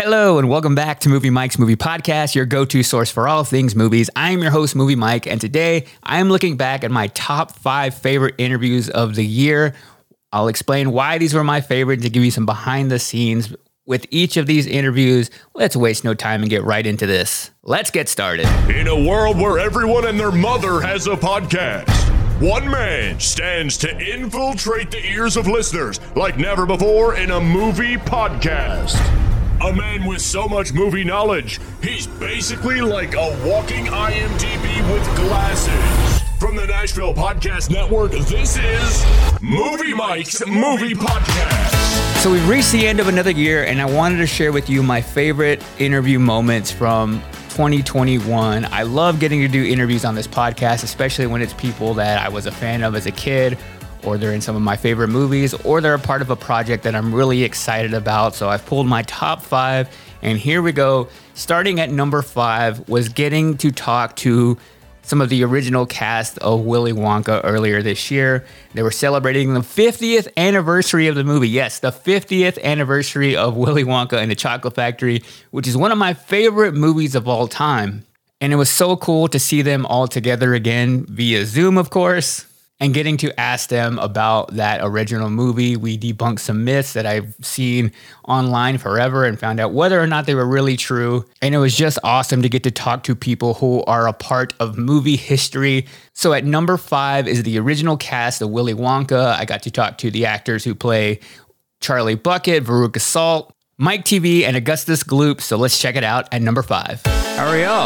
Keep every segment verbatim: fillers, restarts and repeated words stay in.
Hello and welcome back to Movie Mike's Movie Podcast, your go-to source for all things movies. I'm your host, Movie Mike, and today I'm looking back at my top five favorite interviews of the year. I'll explain why these were my favorite to give you some behind the scenes with each of these interviews. Let's waste no time and get right into this. Let's get started. In a world where everyone and their mother has a podcast, one man stands to infiltrate the ears of listeners like never before in a movie podcast. A man with so much movie knowledge, he's basically like a walking I M D B with glasses. From the Nashville Podcast Network, this is Movie Mike's Movie Podcast. So we've reached the end of another year, and I wanted to share with you my favorite interview moments from twenty twenty-one. I love getting to do interviews on this podcast, especially when it's people that I was a fan of as a kid, or they're in some of my favorite movies, or they're a part of a project that I'm really excited about. So I've pulled my top five, and here we go. Starting at number five was getting to talk to some of the original cast of Willy Wonka earlier this year. They were celebrating the fiftieth anniversary of the movie. Yes, the fiftieth anniversary of Willy Wonka and the Chocolate Factory, which is one of my favorite movies of all time. And it was so cool to see them all together again via Zoom, of course, and getting to ask them about that original movie. We debunked some myths that I've seen online forever and found out whether or not they were really true. And it was just awesome to get to talk to people who are a part of movie history. So at number five is the original cast of Willy Wonka. I got to talk to the actors who play Charlie Bucket, Veruca Salt, Mike T V, and Augustus Gloop. So let's check it out at number five. How are y'all?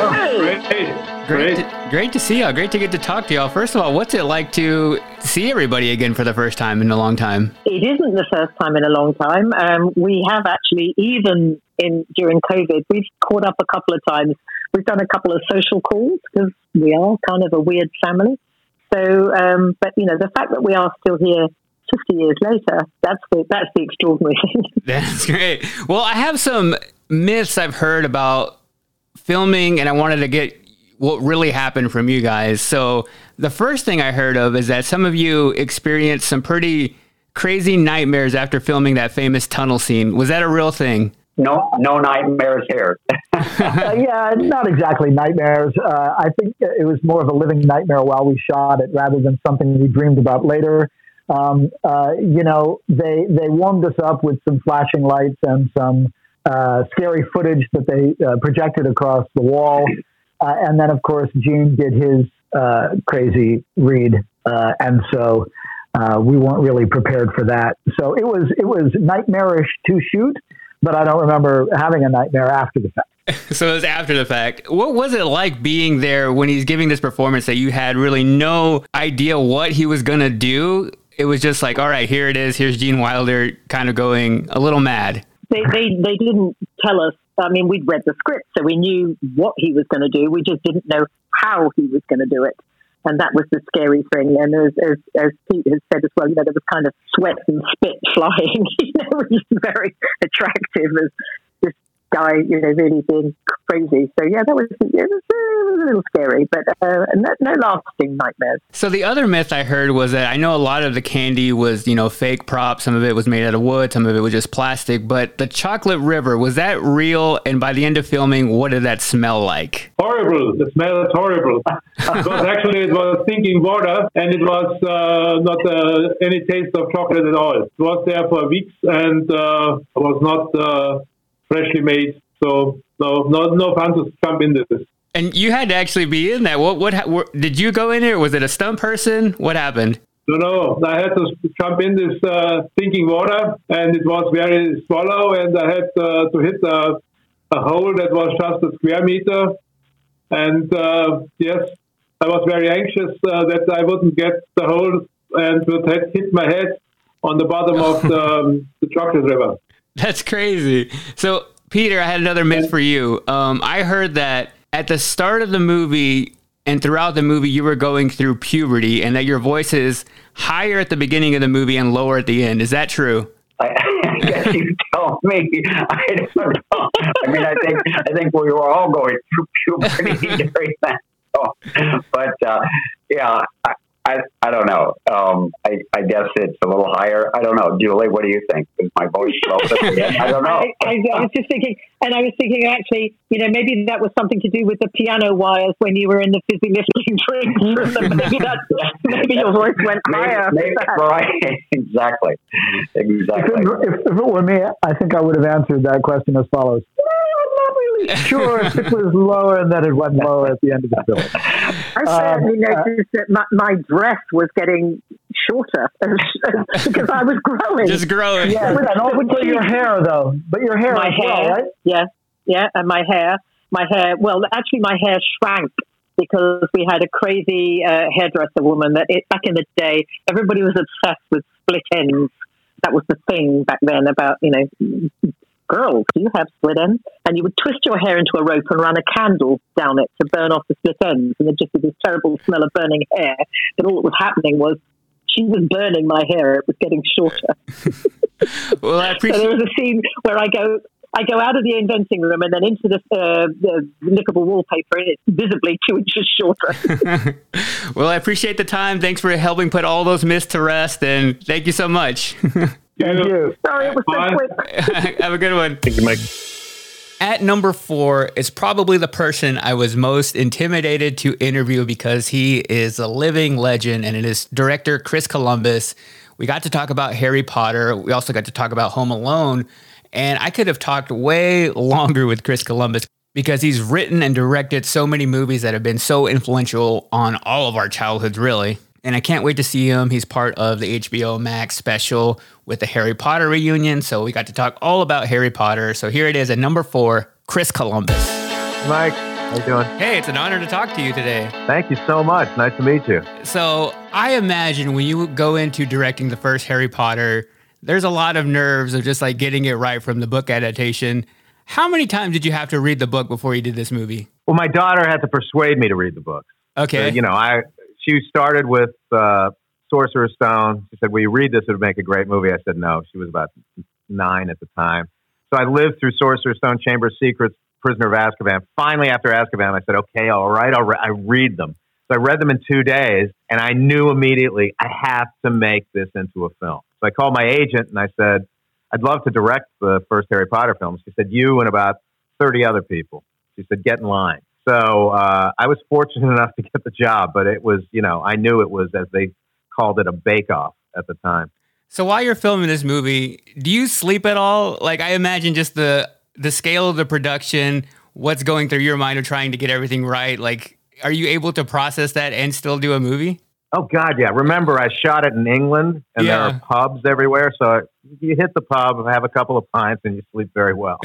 Hey. Great, to, great to see y'all. Great to get to talk to y'all. First of all, what's it like to see everybody again for the first time in a long time? It isn't the first time in a long time. Um, we have actually, even in during COVID, we've caught up a couple of times. We've done a couple of social calls because we are kind of a weird family. So, um, but you know, the fact that we are still here fifty years later, that's the, that's the extraordinary thing. That's great. Well, I have some myths I've heard about filming, and I wanted to get what really happened from you guys. So the first thing I heard of is that some of you experienced some pretty crazy nightmares after filming that famous tunnel scene. Was that a real thing? No, no nightmares here. uh, yeah, not exactly nightmares. Uh, I think it was more of a living nightmare while we shot it rather than something we dreamed about later. Um, uh, you know, they, they warmed us up with some flashing lights and some uh, scary footage that they uh, projected across the wall. Uh, and then, of course, Gene did his uh, crazy read, uh, and so uh, we weren't really prepared for that. So it was it was nightmarish to shoot, but I don't remember having a nightmare after the fact. So it was after the fact. What was it like being there when he's giving this performance that you had really no idea what he was going to do? It was just like, all right, here it is. Here's Gene Wilder kind of going a little mad. They they, they didn't tell us. I mean, we'd read the script, so we knew what he was going to do. We just didn't know how he was going to do it. And that was the scary thing. And as, as, as Pete has said as well, you know, there was kind of sweat and spit flying, you know, which is very attractive as this guy, you know, really being crazy. So, yeah, that was, it was, it was a little scary, but uh, no, no lasting nightmares. So the other myth I heard was that I know a lot of the candy was, you know, fake props. Some of it was made out of wood. Some of it was just plastic. But the chocolate river, was that real? And by the end of filming, what did that smell like? Horrible. The smell is horrible. Because actually it was thinking water, and it was uh, not uh, any taste of chocolate at all. It was there for weeks and uh, was not uh, freshly made. So no, no, no fun to jump into this. And you had to actually be in that. What, what, what did you go in there? Was it a stunt person? What happened? No, no. I had to jump in this uh, thinking water, and it was very shallow, and I had uh, to hit a, a hole that was just a square meter. And uh, yes, I was very anxious uh, that I wouldn't get the hole and would have hit my head on the bottom of the, um, the chocolate river. That's crazy. So, Peter, I had another myth for you. Um, I heard that at the start of the movie and throughout the movie, you were going through puberty, and that your voice is higher at the beginning of the movie and lower at the end. Is that true? I, I guess you tell me. I don't know. I mean, I think I think we were all going through puberty during that. So, but uh, yeah, I, I, I don't know. Um, I, I guess it's a little higher. I don't know. Julie, what do you think? Is my voice low? I don't know. I, I, I was just thinking, and I was thinking actually, you know, maybe that was something to do with the piano wires when you were in the fizzy lifting drinks. maybe that's, maybe your voice went higher. Maybe, maybe, right. exactly. Exactly. If it, if, if it were me, I think I would have answered that question as follows. Sure, if it was lower and then it went lower at the end of the film. I certainly um, noticed uh, that my, my dress was getting shorter because I was growing. Just growing. Yeah, and also your hair, though. But your hair my as hair, well, right? Yeah, yeah, and my hair. My hair, well, actually my hair shrank because we had a crazy uh, hairdresser woman that it, back in the day, everybody was obsessed with split ends. That was the thing back then about, you know, girls, do you have split ends? And you would twist your hair into a rope and run a candle down it to burn off the split ends. And there'd just be this terrible smell of burning hair. But all that was happening was she was burning my hair. It was getting shorter. Well, I appreciate. So there was a scene where I go, I go out of the inventing room and then into the, uh, the lickable wallpaper, and it's visibly two inches shorter. Well, I appreciate the time. Thanks for helping put all those myths to rest, and thank you so much. Thank you. Sorry, it was so quick. Have a good one. Thank you, Mike. At number four is probably the person I was most intimidated to interview because he is a living legend, and it is director Chris Columbus. We got to talk about Harry Potter. We also got to talk about Home Alone. And I could have talked way longer with Chris Columbus because he's written and directed so many movies that have been so influential on all of our childhoods, really. And I can't wait to see him. He's part of the H B O Max special with the Harry Potter reunion. So we got to talk all about Harry Potter. So here it is at number four, Chris Columbus. Mike, how you doing? Hey, it's an honor to talk to you today. Thank you so much. Nice to meet you. So I imagine when you go into directing the first Harry Potter, there's a lot of nerves of just like getting it right from the book adaptation. How many times did you have to read the book before you did this movie? Well, my daughter had to persuade me to read the book. Okay. So, you know, I she started with uh, Sorcerer's Stone. She said, will you read this? It would make a great movie. I said, no. She was about nine at the time. So I lived through Sorcerer's Stone, Chamber of Secrets, Prisoner of Azkaban. Finally, after Azkaban, I said, okay, all right, I'll re- I read them. So I read them in two days, and I knew immediately I have to make this into a film. So I called my agent, and I said, I'd love to direct the first Harry Potter film. She said, you and about thirty other people. She said, get in line. So uh, I was fortunate enough to get the job, but it was, you know, I knew it was, as they called it, a bake-off at the time. So while you're filming this movie, do you sleep at all? Like, I imagine just the the scale of the production, what's going through your mind of trying to get everything right. Like, are you able to process that and still do a movie? Oh, God, yeah. Remember, I shot it in England, and yeah. there are pubs everywhere. So you hit the pub, have a couple of pints, and you sleep very well.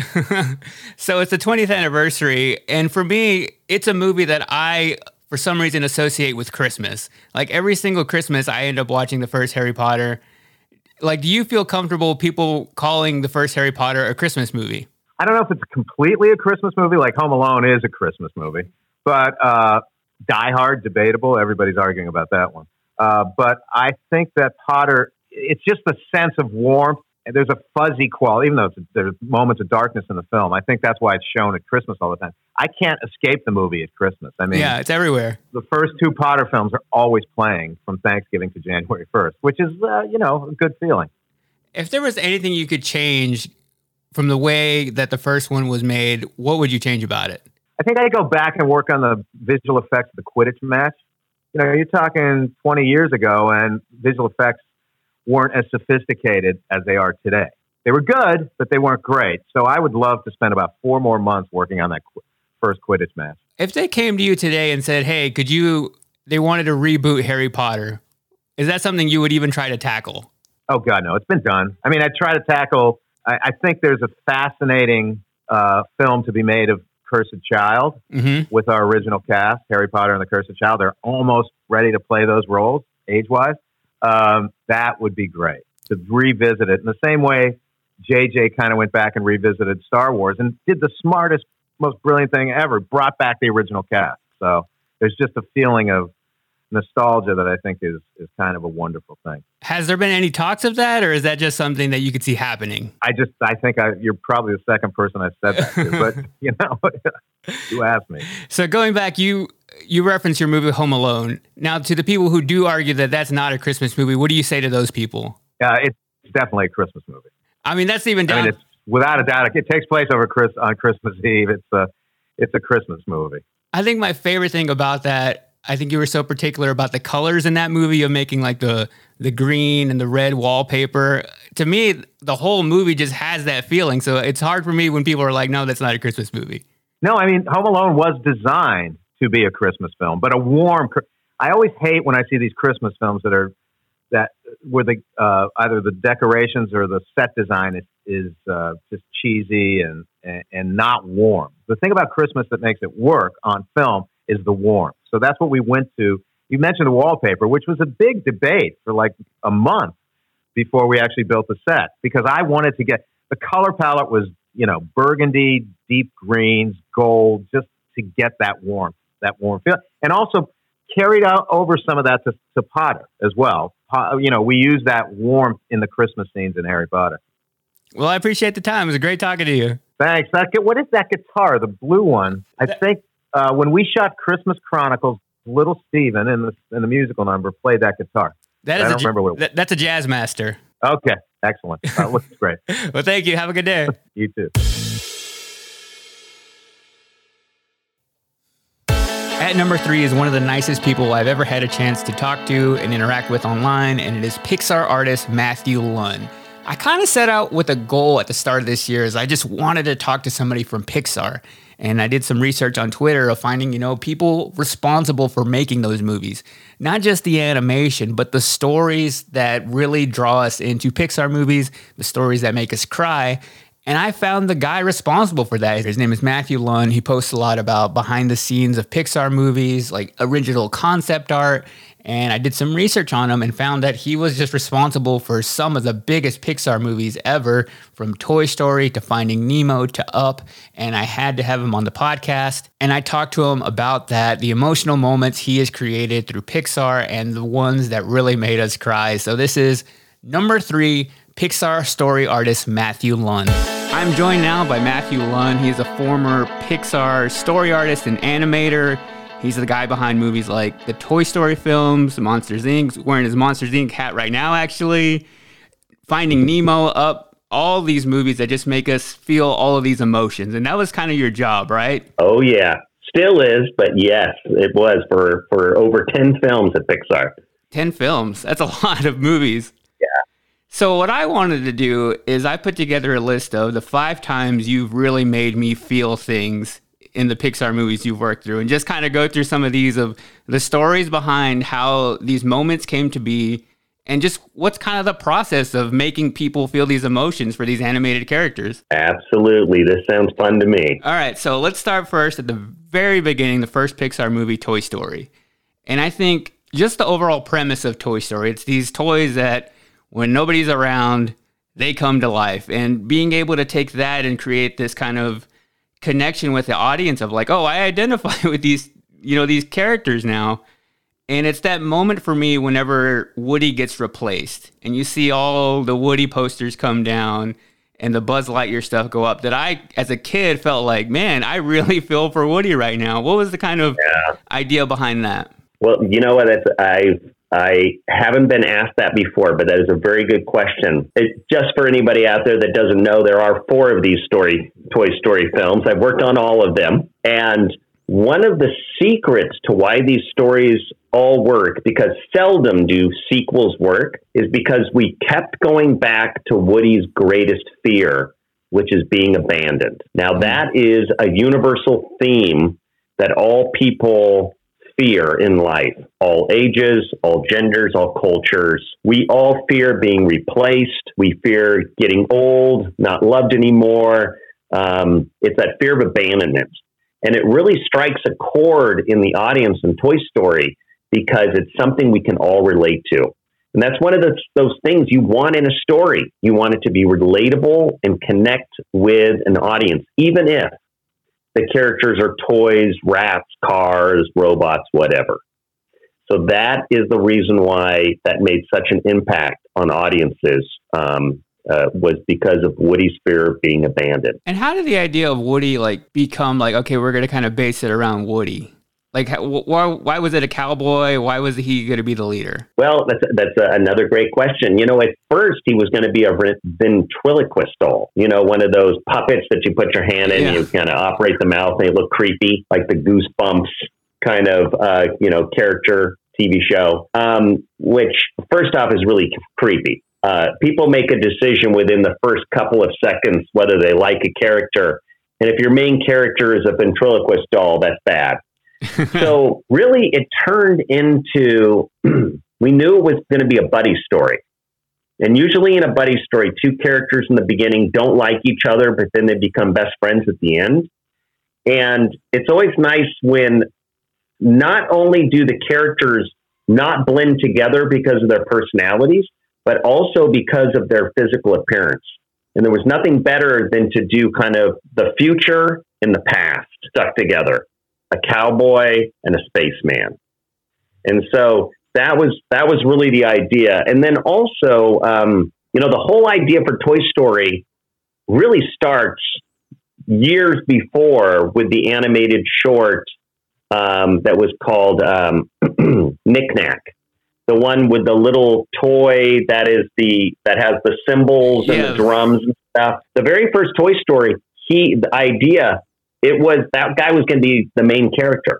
So it's the twentieth anniversary. And for me, it's a movie that I, for some reason, associate with Christmas. Like, every single Christmas, I end up watching the first Harry Potter. Like, do you feel comfortable people calling the first Harry Potter a Christmas movie? I don't know if it's completely a Christmas movie. Like, Home Alone is a Christmas movie. But uh, Die Hard, debatable. Everybody's arguing about that one. Uh, but I think that Potter, it's just the sense of warmth. And there's a fuzzy quality, even though it's, there's moments of darkness in the film. I think that's why it's shown at Christmas all the time. I can't escape the movie at Christmas. I mean, yeah, it's everywhere. The first two Potter films are always playing from Thanksgiving to January first, which is, uh, you know, a good feeling. If there was anything you could change from the way that the first one was made, what would you change about it? I think I'd go back and work on the visual effects of the Quidditch match. You know, you're talking twenty years ago, and visual effects weren't as sophisticated as they are today. They were good, but they weren't great. So I would love to spend about four more months working on that qu- first Quidditch match. If they came to you today and said, hey, could you, they wanted to reboot Harry Potter, is that something you would even try to tackle? Oh, God, no. It's been done. I mean, I try to tackle, I, I think there's a fascinating uh, film to be made of Cursed Child mm-hmm. with our original cast, Harry Potter and the Cursed Child. They're almost ready to play those roles, age-wise. Um, that would be great to revisit it in the same way J J kind of went back and revisited Star Wars and did the smartest, most brilliant thing ever, brought back the original cast. So there's just a feeling of nostalgia that I think is, is kind of a wonderful thing. Has there been any talks of that, or is that just something that you could see happening? I just, I think I, you're probably the second person I've said that to, but you know, you asked me. So going back, you, you reference your movie Home Alone. Now, to the people who do argue that that's not a Christmas movie, what do you say to those people? Uh, it's definitely a Christmas movie. I mean, that's even down. I mean, it's, without a doubt, it takes place over Chris on Christmas Eve. It's a, it's a Christmas movie. I think my favorite thing about that, I think you were so particular about the colors in that movie of making like the the green and the red wallpaper. To me, the whole movie just has that feeling. So it's hard for me when people are like, no, that's not a Christmas movie. No, I mean, Home Alone was designed to be a Christmas film, but a warm. I always hate when I see these Christmas films that are that where the uh, either the decorations or the set design is is uh, just cheesy and, and and not warm. The thing about Christmas that makes it work on film is the warmth. So that's what we went to. You mentioned the wallpaper, which was a big debate for like a month before we actually built the set, because I wanted to get the color palette was, you know, burgundy, deep greens, gold, just to get that warmth, that warm feel. And also carried out over some of that to, to Potter as well. Po- you know, we use that warmth in the Christmas scenes in Harry Potter. Well, I appreciate the time. It was great talking to you. Thanks. That, what is that guitar? The blue one. I think uh, when we shot Christmas Chronicles, Little Steven in the in the musical number played that guitar. That is I don't a, remember what it was. That, that's a jazz master. Okay, excellent. That looks great. Well, thank you. Have a good day. You too. At number three is one of the nicest people I've ever had a chance to talk to and interact with online, and it is Pixar artist Matthew Lunn. I kind of set out with a goal at the start of this year, as I just wanted to talk to somebody from Pixar. And I did some research on Twitter of finding, you know, people responsible for making those movies. Not just the animation, but the stories that really draw us into Pixar movies, the stories that make us cry. And I found the guy responsible for that. His name is Matthew Lunn. He posts a lot about behind the scenes of Pixar movies, like original concept art. And I did some research on him and found that he was just responsible for some of the biggest Pixar movies ever, from Toy Story to Finding Nemo to Up. And I had to have him on the podcast. And I talked to him about that, the emotional moments he has created through Pixar and the ones that really made us cry. So this is number three, Pixar story artist Matthew Lunn. I'm joined now by Matthew Lunn. He is a former Pixar story artist and animator. He's the guy behind movies like the Toy Story films, Monsters, Incorporated, wearing his Monsters, Incorporated hat right now, actually. Finding Nemo, Up, all these movies that just make us feel all of these emotions. And that was kind of your job, right? Oh, yeah. Still is, but yes, it was for, for over ten films at Pixar. ten films. That's a lot of movies. Yeah. So what I wanted to do is I put together a list of the five times you've really made me feel things in the Pixar movies you've worked through, and just kind of go through some of these of the stories behind how these moments came to be, and just what's kind of the process of making people feel these emotions for these animated characters. Absolutely. This sounds fun to me. All right. So let's start first at the very beginning, the first Pixar movie, Toy Story. And I think just the overall premise of Toy Story, it's these toys that when nobody's around, they come to life. And being able to take that and create this kind of connection with the audience of like, oh, I identify with these, you know, these characters now. And it's that moment for me whenever Woody gets replaced and you see all the Woody posters come down and the Buzz Lightyear stuff go up, that I, as a kid, felt like, man, I really feel for Woody right now. What was the kind of yeah. idea behind that? Well, you know what? It's, I've I haven't been asked that before, but that is a very good question. It, just for anybody out there that doesn't know, there are four of these story Toy Story films. I've worked on all of them. And one of the secrets to why these stories all work, because seldom do sequels work, is because we kept going back to Woody's greatest fear, which is being abandoned. Now, that is a universal theme that all people fear in life, all ages, all genders, all cultures. We all fear being replaced. We fear getting old, not loved anymore. Um, it's that fear of abandonment. And it really strikes a chord in the audience in Toy Story because it's something we can all relate to. And that's one of the, those things you want in a story. You want it to be relatable and connect with an audience, even if the characters are toys, rats, cars, robots, whatever. So that is the reason why that made such an impact on audiences, um, uh, was because of Woody's fear of being abandoned. And how did the idea of Woody like become like, okay, we're going to kind of base it around Woody? Like, why, why was it a cowboy? Why was he going to be the leader? Well, that's that's a, another great question. You know, at first he was going to be a ventriloquist doll. You know, one of those puppets that you put your hand in, yeah. You kind of operate the mouth, and they look creepy, like the Goosebumps kind of, uh, you know, character T V show, um, which first off is really creepy. Uh, people make a decision within the first couple of seconds whether they like a character. And if your main character is a ventriloquist doll, that's bad. So really it turned into, we knew it was going to be a buddy story. And usually in a buddy story, two characters in the beginning don't like each other, but then they become best friends at the end. And it's always nice when not only do the characters not blend together because of their personalities, but also because of their physical appearance. And there was nothing better than to do kind of the future and the past stuck together, a cowboy and a spaceman. And so that was, that was really the idea. And then also, um, you know, the whole idea for Toy Story really starts years before with the animated short um, that was called um, Knick Knack. The one with the little toy that is the that has the cymbals and yes. the drums and stuff. The very first Toy Story, he the idea it was that guy was going to be the main character.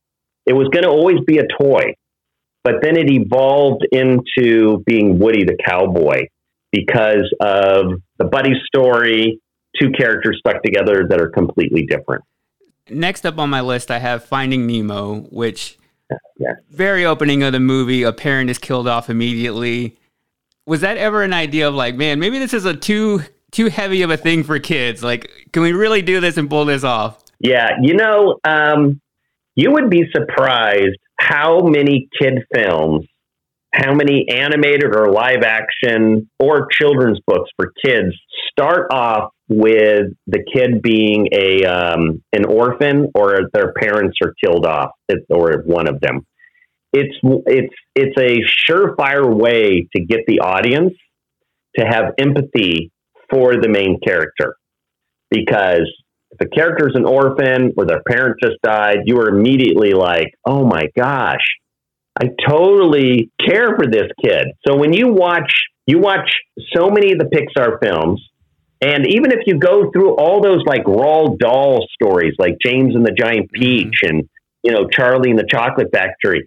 It was going to always be a toy, but then it evolved into being Woody the cowboy because of the buddy story. Two characters stuck together that are completely different. Next up on my list, I have Finding Nemo, which. Yeah. Very opening of the movie, a parent is killed off immediately. Was that ever an idea of like, man, maybe this is a too too heavy of a thing for kids? Like, can we really do this and pull this off? Yeah, you know, um, you would be surprised how many kid films, how many animated or live action or children's books for kids start off with the kid being a um, an orphan or their parents are killed off, or one of them. It's it's it's a surefire way to get the audience to have empathy for the main character, because if a character's an orphan or their parent just died, you are immediately like, oh my gosh, I totally care for this kid. So when you watch you watch so many of the Pixar films. And even if you go through all those like Roald Dahl stories, like James and the Giant Peach and, you know, Charlie and the Chocolate Factory,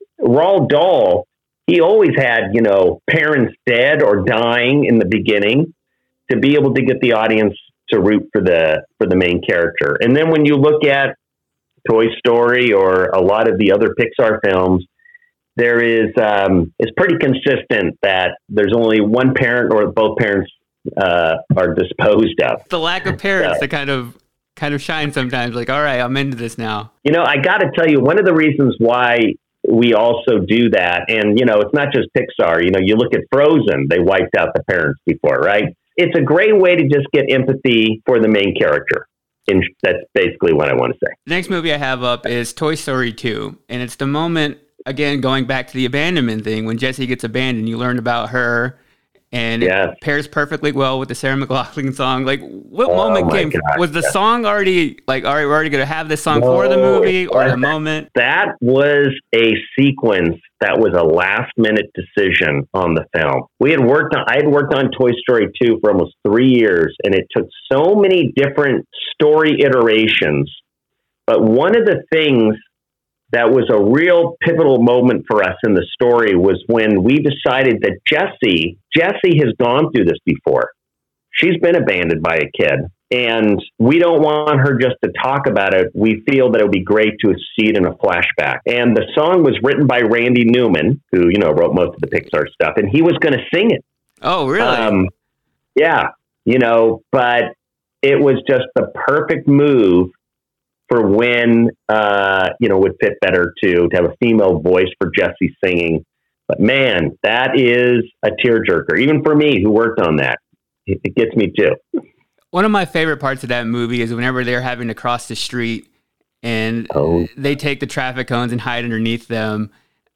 Roald Dahl, he always had, you know, parents dead or dying in the beginning to be able to get the audience to root for the, for the main character. And then when you look at Toy Story or a lot of the other Pixar films, there is, um, it's pretty consistent that there's only one parent or both parents uh are disposed of. The lack of parents uh, that kind of kind of shine sometimes, like, all right, I'm into this now. You know, I got to tell you, one of the reasons why we also do that, and you know, it's not just Pixar, you know, you look at Frozen, they wiped out the parents before, right? It's a great way to just get empathy for the main character. And that's basically what I want to say. The next movie I have up is Toy Story two, and it's the moment, again, going back to the abandonment thing, when Jessie gets abandoned, you learn about her. And yes. It pairs perfectly well with the Sarah McLachlan song. Like, what oh moment came? God, was the yeah. song already, like, all right, we're already going to have this song no, for the movie or the moment? That was a sequence that was a last-minute decision on the film. We had worked on, I had worked on Toy Story two for almost three years, and it took so many different story iterations. But one of the things that was a real pivotal moment for us in the story was when we decided that Jessie, Jessie has gone through this before. She's been abandoned by a kid, and we don't want her just to talk about it. We feel that it would be great to see it in a flashback. And the song was written by Randy Newman, who, you know, wrote most of the Pixar stuff, and he was going to sing it. Oh, really? Um, yeah, you know, but it was just the perfect move for when, uh, you know, would fit better to, to have a female voice for Jessie singing. But man, that is a tearjerker, even for me who worked on that. It, it gets me too. One of my favorite parts of that movie is whenever they're having to cross the street and oh. they take the traffic cones and hide underneath them.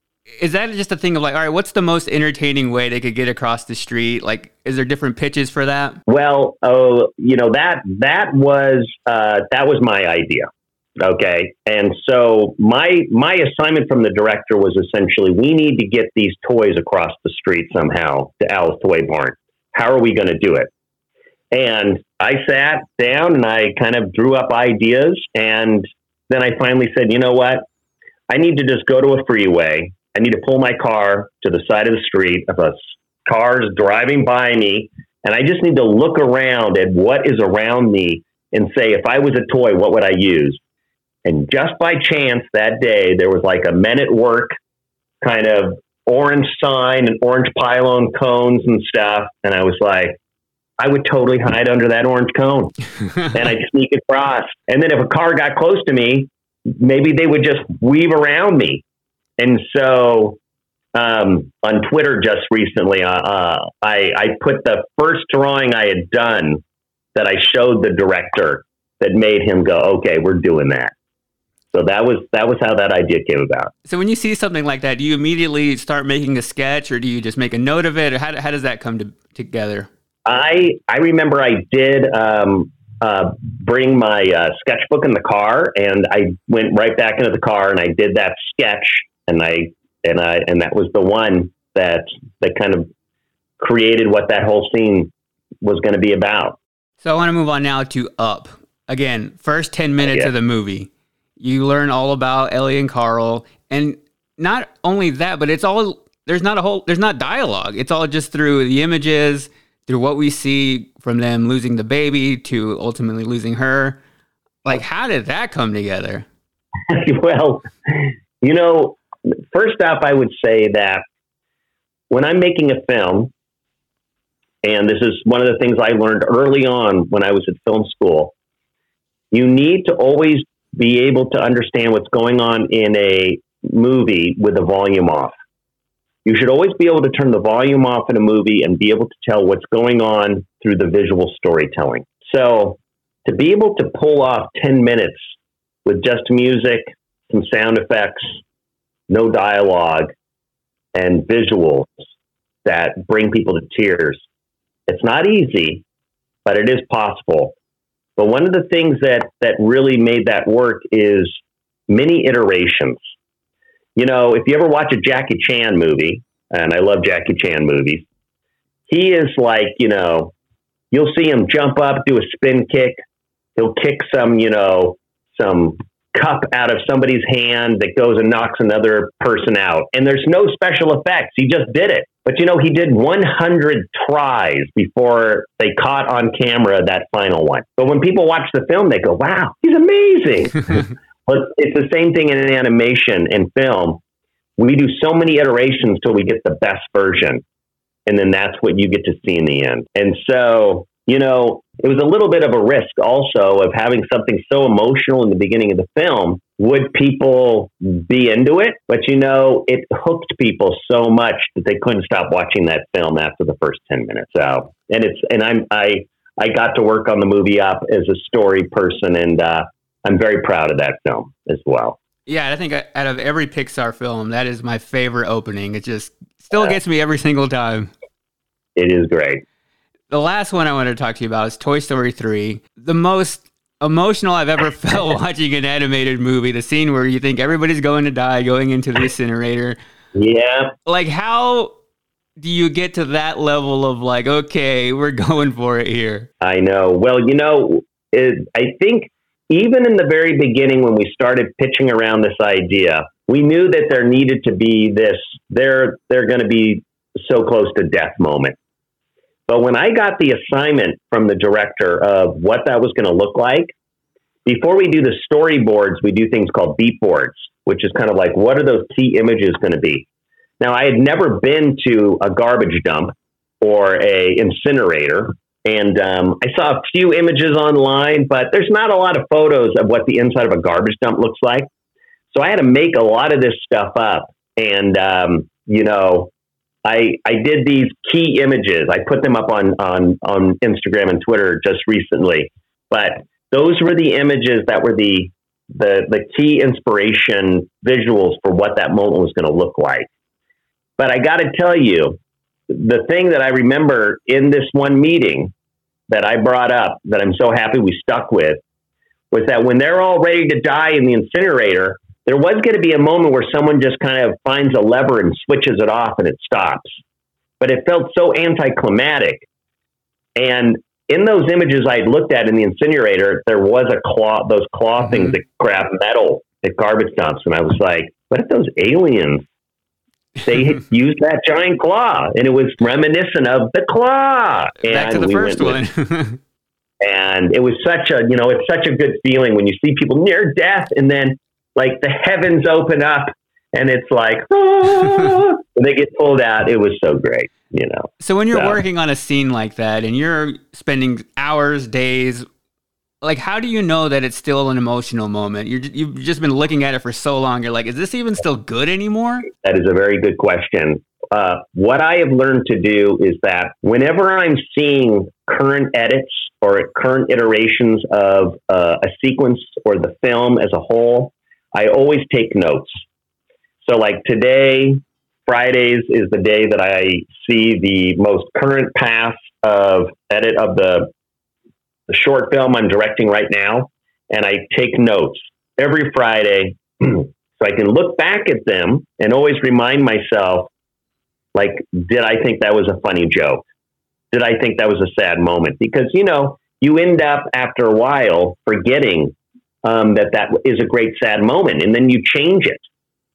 Is that just a thing of like, all right, what's the most entertaining way they could get across the street? Like, is there different pitches for that? Well, oh, you know, that, that was, uh, that was my idea. Okay. And so my my assignment from the director was essentially, we need to get these toys across the street somehow to Al's Toy Barn. How are we going to do it? And I sat down and I kind of drew up ideas. And then I finally said, you know what? I need to just go to a freeway. I need to pull my car to the side of the street of a cars driving by me. And I just need to look around at what is around me and say, if I was a toy, what would I use? And just by chance that day, there was like a Men at Work kind of orange sign and orange pylon cones and stuff. And I was like, I would totally hide under that orange cone and I'd sneak across. And then if a car got close to me, maybe they would just weave around me. And so um, on Twitter just recently, uh, uh, I, I put the first drawing I had done that I showed the director that made him go, okay, we're doing that. So that was that was how that idea came about. So when you see something like that, do you immediately start making a sketch, or do you just make a note of it? Or how, how does that come to, together? I I remember I did um, uh, bring my uh, sketchbook in the car, and I went right back into the car and I did that sketch, and I and I and that was the one that that kind of created what that whole scene was going to be about. So I want to move on now to Up. Again, first ten minutes yeah. of the movie. You learn all about Ellie and Carl, and not only that, but it's all, there's not a whole, there's not dialogue. It's all just through the images, through what we see from them losing the baby to ultimately losing her. Like, how did that come together? Well, you know, first off, I would say that when I'm making a film, and this is one of the things I learned early on when I was at film school, you need to always be able to understand what's going on in a movie with the volume off. You should always be able to turn the volume off in a movie and be able to tell what's going on through the visual storytelling. So to be able to pull off ten minutes with just music, some sound effects, no dialogue, and visuals that bring people to tears, it's not easy, but it is possible. But one of the things that, that really made that work is many iterations. You know, if you ever watch a Jackie Chan movie, and I love Jackie Chan movies, he is like, you know, you'll see him jump up, do a spin kick. He'll kick some, you know, some cup out of somebody's hand that goes and knocks another person out. And there's no special effects. He just did it. But, you know, he did one hundred tries before they caught on camera that final one. But when people watch the film, they go, wow, he's amazing. Well, it's the same thing in animation and film. We do so many iterations till we get the best version. And then that's what you get to see in the end. And so, you know, it was a little bit of a risk also of having something so emotional in the beginning of the film. Would people be into it? But, you know, it hooked people so much that they couldn't stop watching that film after the first ten minutes. So, and it's, and I'm, I, I got to work on the movie Up as a story person, and uh, I'm very proud of that film as well. Yeah, I think out of every Pixar film, that is my favorite opening. It just still gets me every single time. It is great. The last one I wanted to talk to you about is Toy Story three. The most emotional I've ever felt watching an animated movie. The scene where you think everybody's going to die, going into the incinerator. Yeah. Like, how do you get to that level of like, okay, we're going for it here? I know. Well, you know, it, I think even in the very beginning when we started pitching around this idea, we knew that there needed to be this, they're, they're going to be so close to death moment. But when I got the assignment from the director of what that was going to look like, before we do the storyboards, we do things called beat boards, which is kind of like, what are those key images going to be? Now, I had never been to a garbage dump or a incinerator, and um, I saw a few images online, but there's not a lot of photos of what the inside of a garbage dump looks like. So I had to make a lot of this stuff up, and um, you know, I, I did these key images. I put them up on, on, on Instagram and Twitter just recently, but those were the images that were the, the, the key inspiration visuals for what that moment was going to look like. But I got to tell you, the thing that I remember in this one meeting that I brought up that I'm so happy we stuck with was that when they're all ready to die in the incinerator, there was going to be a moment where someone just kind of finds a lever and switches it off and it stops. But it felt so anticlimactic. And in those images I looked at in the incinerator, there was a claw, those claw mm-hmm. things that grab metal at garbage dumps. And I was like, what if those aliens, they used that giant claw? And it was reminiscent of the claw. And back to the we first one. With, and it was such a, you know, it's such a good feeling when you see people near death and then like the heavens open up and it's like, ah, and they get pulled out. It was so great, you know. So when you're so. working on a scene like that and you're spending hours, days, like, how do you know that it's still an emotional moment? You're, you've just been looking at it for so long. You're like, is this even still good anymore? That is a very good question. Uh, what I have learned to do is that whenever I'm seeing current edits or current iterations of uh, a sequence or the film as a whole, I always take notes. So like today, Fridays is the day that I see the most current pass of edit of the the short film I'm directing right now, and I take notes every Friday so I can look back at them and always remind myself, like, did I think that was a funny joke? Did I think that was a sad moment? Because, you know, you end up after a while forgetting um, that that is a great sad moment, and then you change it.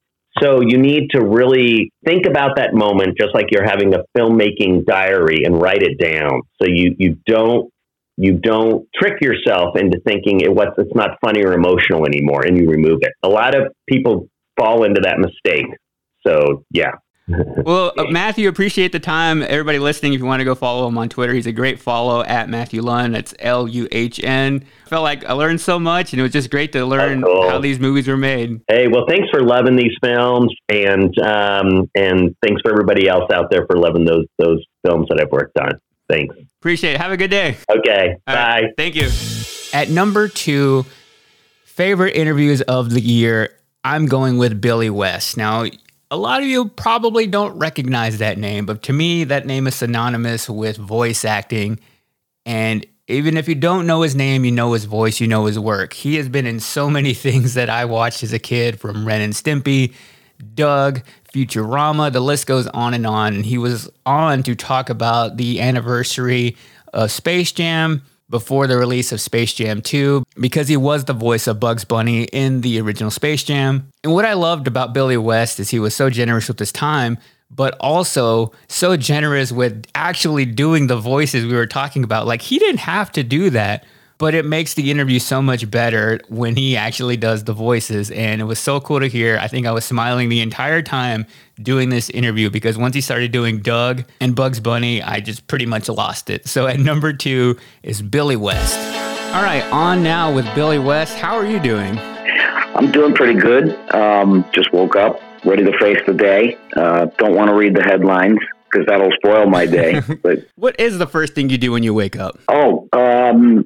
So you need to really think about that moment just like you're having a filmmaking diary and write it down. So you, you don't You don't trick yourself into thinking it was, it's not funny or emotional anymore, and you remove it. A lot of people fall into that mistake. So, yeah. Well, uh, Matthew, appreciate the time. Everybody listening, if you want to go follow him on Twitter, he's a great follow at Matthew Luhn. It's L U H N. I felt like I learned so much, and it was just great to learn oh, cool. how these movies were made. Hey, well, thanks for loving these films, and um, and thanks for everybody else out there for loving those those films that I've worked on. Thanks. Appreciate it. Have a good day. Okay. All bye. Right, thank you. At number two, favorite interviews of the year, I'm going with Billy West. Now, a lot of you probably don't recognize that name, but to me, that name is synonymous with voice acting. And even if you don't know his name, you know his voice, you know his work. He has been in so many things that I watched as a kid, from Ren and Stimpy, Doug, Futurama, the list goes on and on. And he was on to talk about the anniversary of Space Jam before the release of Space Jam two, because he was the voice of Bugs Bunny in the original Space Jam. And what I loved about Billy West is he was so generous with his time, but also so generous with actually doing the voices we were talking about. Like, he didn't have to do that, but it makes the interview so much better when he actually does the voices. And it was so cool to hear. I think I was smiling the entire time doing this interview, because once he started doing Doug and Bugs Bunny, I just pretty much lost it. So at number two is Billy West. All right, on now with Billy West. How are you doing? I'm doing pretty good. Um, just woke up, ready to face the day. Uh, don't want to read the headlines, because that'll spoil my day. But what is the first thing you do when you wake up? Oh, um,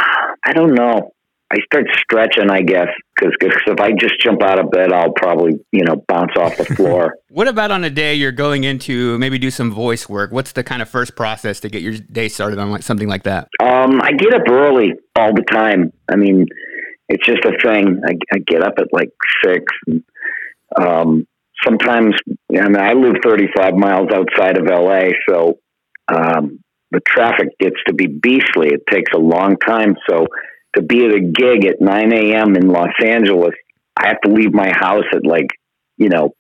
I don't know. I start stretching, I guess, because if I just jump out of bed, I'll probably, you know, bounce off the floor. What about on a day you're going into maybe do some voice work? What's the kind of first process to get your day started on like something like that? Um, I get up early all the time. I mean, it's just a thing. I, I get up at like six. And, um, sometimes, I mean, I live thirty-five miles outside of L A, so um, the traffic gets to be beastly. It takes a long time. So to be at a gig at nine a.m. in Los Angeles, I have to leave my house at like, you know,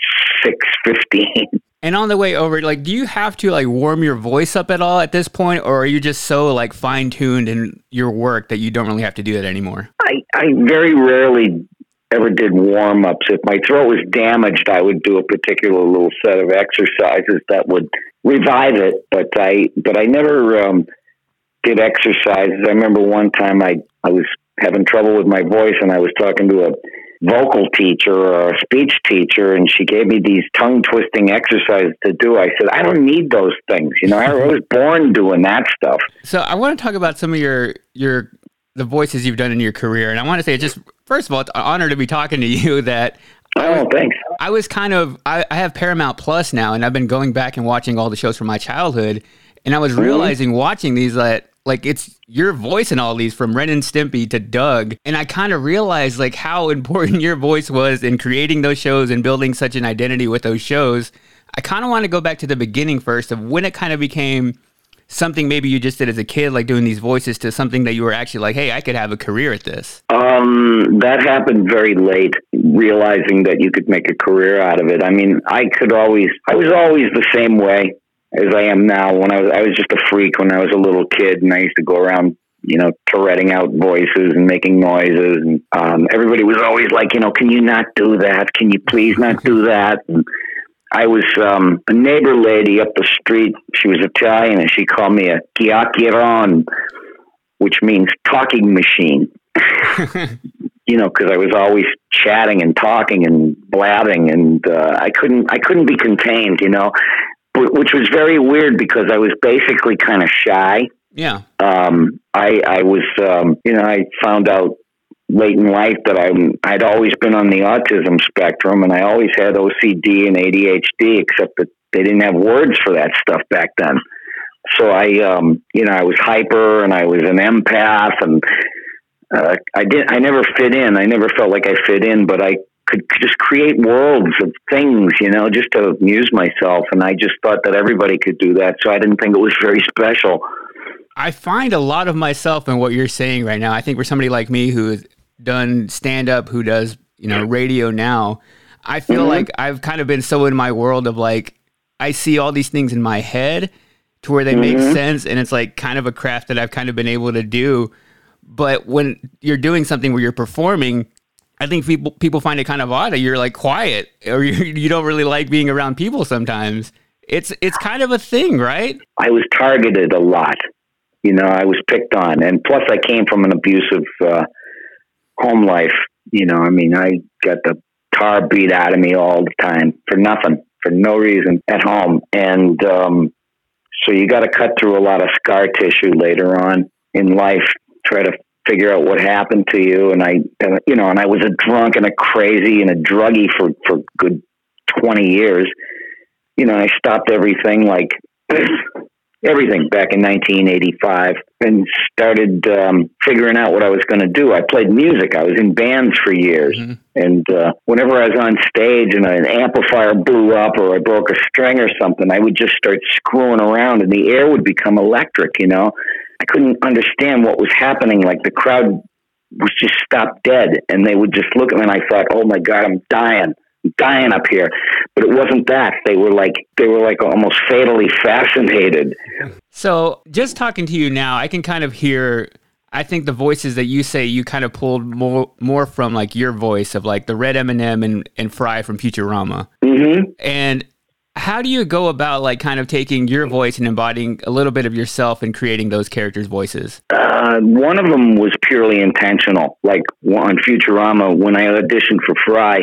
six fifteen. And on the way over, like, do you have to like warm your voice up at all at this point, or are you just so like fine tuned in your work that you don't really have to do that anymore? I, I very rarely ever did warm ups. If my throat was damaged, I would do a particular little set of exercises that would revive it. But I, but I never um, did exercises. I remember one time I, I was having trouble with my voice, and I was talking to a vocal teacher or a speech teacher, and she gave me these tongue twisting exercises to do. I said, I don't need those things. You know, I was born doing that stuff. So I want to talk about some of your, your, the voices you've done in your career. And I want to say, just first of all, it's an honor to be talking to you. That oh, I was, thanks. I was kind of, I, I have Paramount Plus now, and I've been going back and watching all the shows from my childhood. And I was realizing mm-hmm. watching these that like it's your voice in all these, from Ren and Stimpy to Doug. And I kind of realized like how important your voice was in creating those shows and building such an identity with those shows. I kind of want to go back to the beginning first of when it kind of became something maybe you just did as a kid, like doing these voices, to something that you were actually like, hey, I could have a career at this. Um, that happened very late, realizing that you could make a career out of it. I mean, I could always, I was always the same way as I am now. When I was, I was just a freak when I was a little kid, and I used to go around, you know, Touretting out voices and making noises. And um, everybody was always like, you know, can you not do that? Can you please not do that? And I was um, a neighbor lady up the street. She was Italian, and she called me a chiacchierone, which means talking machine. You know, because I was always chatting and talking and blabbing, and uh, I couldn't, I couldn't be contained. You know, which was very weird because I was basically kind of shy. Yeah. Um, I, I was, um, you know, I found out late in life that I'm, I'd always been on the autism spectrum, and I always had O C D and A D H D, except that they didn't have words for that stuff back then. So I, um, you know, I was hyper, and I was an empath, and uh, I did, I never fit in. I never felt like I fit in, but I could just create worlds of things, you know, just to amuse myself. And I just thought that everybody could do that. So I didn't think it was very special. I find a lot of myself in what you're saying right now. I think for somebody like me who's done stand-up, who does, you know, radio now, I feel mm-hmm. like I've kind of been so in my world of like, I see all these things in my head to where they mm-hmm. make sense. And it's like kind of a craft that I've kind of been able to do. But when you're doing something where you're performing, I think people people find it kind of odd that you're like quiet, or you you don't really like being around people sometimes. It's it's kind of a thing, right? I was targeted a lot. You know, I was picked on. And plus I came from an abusive uh, home life. You know, I mean, I got the tar beat out of me all the time for nothing, for no reason at home. And um, so you got to cut through a lot of scar tissue later on in life, try to figure out what happened to you. And I, and, you know, and I was a drunk and a crazy and a druggie for, for good twenty years. You know, I stopped everything, like everything back in nineteen eighty-five, and started um, figuring out what I was going to do. I played music. I was in bands for years. Mm-hmm. And uh, whenever I was on stage and an amplifier blew up or I broke a string or something, I would just start screwing around and the air would become electric, you know. I couldn't understand what was happening. Like the crowd was just stopped dead, and they would just look at me, and I thought, oh my God, I'm dying. I'm dying up here. But it wasn't that. They were like, they were like almost fatally fascinated. So just talking to you now, I can kind of hear, I think the voices that you say you kind of pulled more more from like your voice of like the Red M and M and, and Fry from Futurama. Mm-hmm. And how do you go about like kind of taking your voice and embodying a little bit of yourself and creating those characters' voices? Uh, one of them was purely intentional. Like on Futurama, when I auditioned for Fry,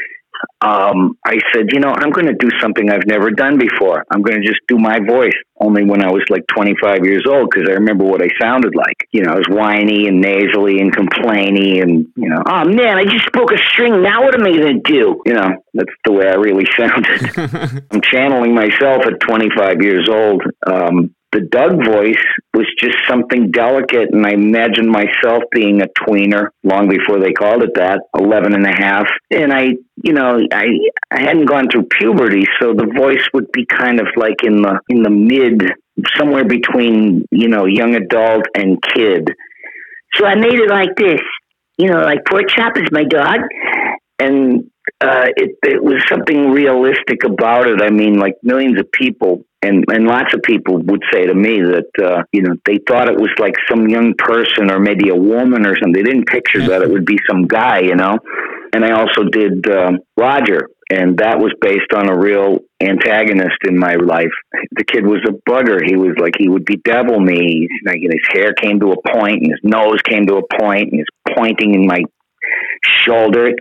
um, I said, you know, I'm going to do something I've never done before. I'm going to just do my voice, only when I was like twenty-five years old, because I remember what I sounded like. You know, I was whiny and nasally and complainy and, you know, oh man, I just broke a string. Now what am I going to do? You know, that's the way I really sounded. I'm channeling myself at twenty-five years old. Um, the Doug voice was just something delicate, and I imagined myself being a tweener long before they called it that, eleven and a half. And I, you know, I I hadn't gone through puberty, so the voice would be kind of like in the in the mid, somewhere between, you know, young adult and kid. So I made it like this, you know, like Pork Chop is my dog, and uh, it it was something realistic about it. I mean, like millions of people. And and lots of people would say to me that, uh, you know, they thought it was like some young person or maybe a woman or something. They didn't picture that it would be some guy, you know. And I also did um, Roger, and that was based on a real antagonist in my life. The kid was a bugger. He was like, he would bedevil me. Like, his hair came to a point, and his nose came to a point, and he's pointing in my shoulder.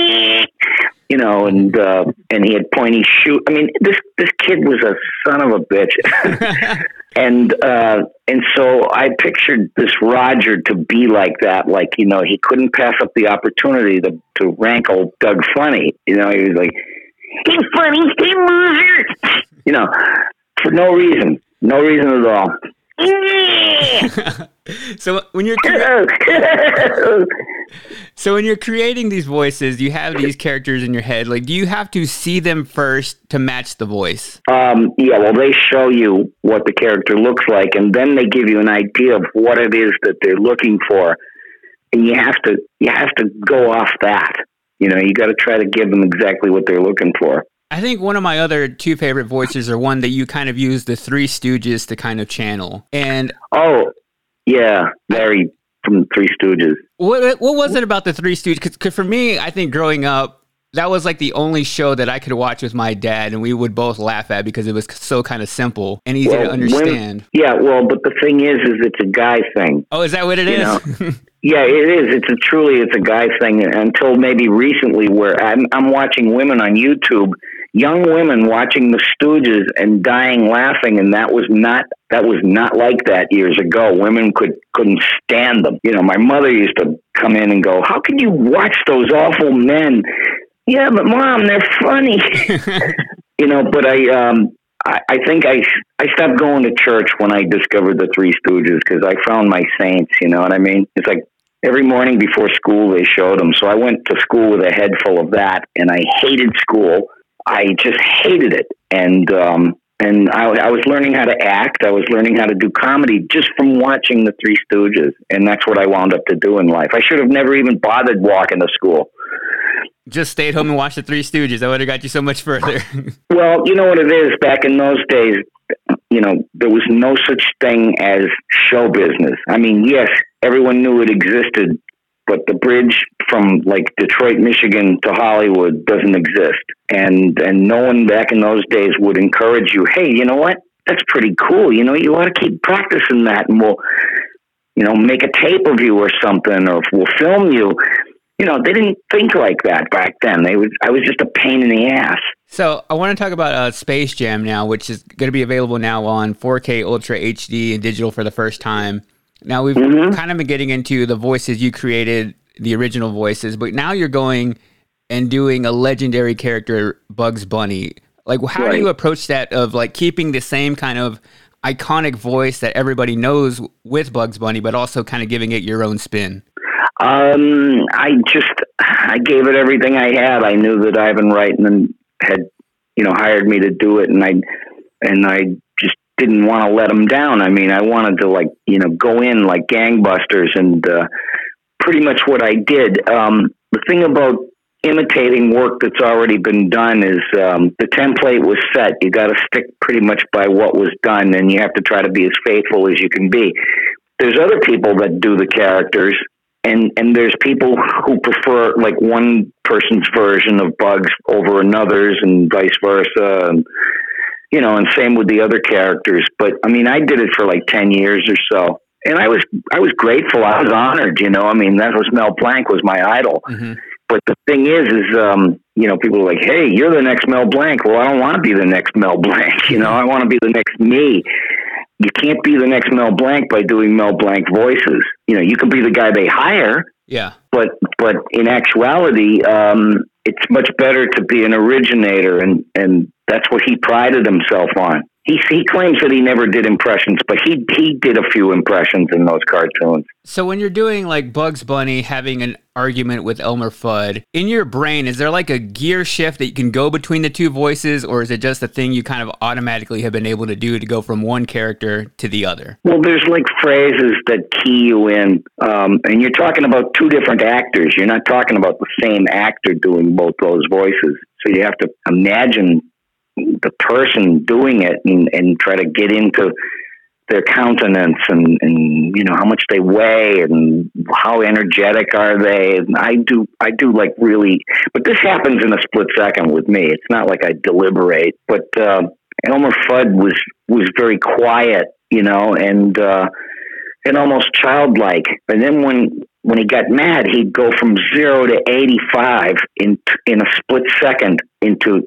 You know, and uh, and he had pointy shoe. I mean, this this kid was a son of a bitch, and uh, and so I pictured this Roger to be like that. Like, you know, he couldn't pass up the opportunity to to rankle Doug Funny. You know, he was like, "Hey, Funny, hey, loser," you know, for no reason, no reason at all. So when you're cre- so when you're creating these voices, you have these characters in your head. Like, do you have to see them first to match the voice? Um, yeah, well, they show you what the character looks like, and then they give you an idea of what it is that they're looking for, and you have to you have to go off that. You know, you got to try to give them exactly what they're looking for. I think one of my other two favorite voices are one that you kind of use the Three Stooges to kind of channel. And oh, yeah, Larry from Three Stooges. What what was it about the Three Stooges? Because for me, I think growing up, that was like the only show that I could watch with my dad, and we would both laugh at because it was so kind of simple and easy well, to understand. When, yeah, well, but the thing is, is it's a guy thing. Oh, is that what it you is? Know? Yeah, it is. It's a truly, it's a guy thing. Until maybe recently, where I'm, I'm watching women on YouTube, young women watching the Stooges and dying laughing, and that was not that was not like that years ago. Women could couldn't stand them. You know, my mother used to come in and go, "How can you watch those awful men?" Yeah, but Mom, they're funny. You know, but I, um, I, I think I, I stopped going to church when I discovered the Three Stooges because I found my saints. You know what I mean? It's like every morning before school they showed them. So I went to school with a head full of that, and I hated school. I just hated it, and um, and I, I was learning how to act. I was learning how to do comedy just from watching the Three Stooges, and that's what I wound up to do in life. I should have never even bothered walking to school. Just stayed home and watched the Three Stooges. That would have got you so much further. Well, you know what it is. Back in those days, you know, there was no such thing as show business. I mean, yes, everyone knew it existed, but the bridge from like Detroit, Michigan to Hollywood doesn't exist. And and no one back in those days would encourage you, hey, you know what? That's pretty cool. You know, you ought to keep practicing that, and we'll, you know, make a tape of you or something, or we'll film you. You know, they didn't think like that back then. They was I was just a pain in the ass. So I want to talk about uh, Space Jam now, which is going to be available now on four K Ultra H D and digital for the first time. Now, we've mm-hmm. kind of been getting into the voices you created, the original voices, but now you're going and doing a legendary character, Bugs Bunny. Like, how right. do you approach that of, like, keeping the same kind of iconic voice that everybody knows with Bugs Bunny, but also kind of giving it your own spin? Um, I just, I gave it everything I had. I knew that Ivan Reitman had, you know, hired me to do it, and I, and I just didn't want to let him down. I mean, I wanted to, like, you know, go in like gangbusters, and uh, pretty much what I did. Um, the thing about imitating work that's already been done is um, the template was set. You got to stick pretty much by what was done, and you have to try to be as faithful as you can be. There's other people that do the characters, and, and there's people who prefer like one person's version of Bugs over another's, and vice versa. And, you know, and same with the other characters. But I mean, I did it for like ten years or so, and I was I was grateful. I was honored. You know, I mean, that was Mel Blanc was my idol. Mm-hmm. But the thing is, is um, you know, people are like, "Hey, you're the next Mel Blanc." Well, I don't want to be the next Mel Blanc. You know, I want to be the next me. You can't be the next Mel Blanc by doing Mel Blanc voices. You know, you can be the guy they hire. Yeah. But but in actuality, um, it's much better to be an originator, and, and that's what he prided himself on. He he claims that he never did impressions, but he he did a few impressions in those cartoons. So when you're doing like Bugs Bunny having an argument with Elmer Fudd, in your brain, is there like a gear shift that you can go between the two voices, or is it just a thing you kind of automatically have been able to do to go from one character to the other? Well, there's like phrases that key you in, um, and you're talking about two different actors. You're not talking about the same actor doing both those voices. So you have to imagine the person doing it and, and try to get into their countenance and, and, you know, how much they weigh and how energetic are they. And I do, I do like really, but this happens in a split second with me. It's not like I deliberate, but, uh, Elmer Fudd was, was very quiet, you know, and, uh, and almost childlike. And then when, when he got mad, he'd go from zero to eighty-five in, in a split second into,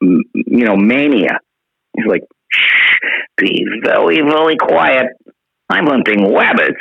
you know, mania. He's like, shh, be very, very quiet. I'm hunting rabbits.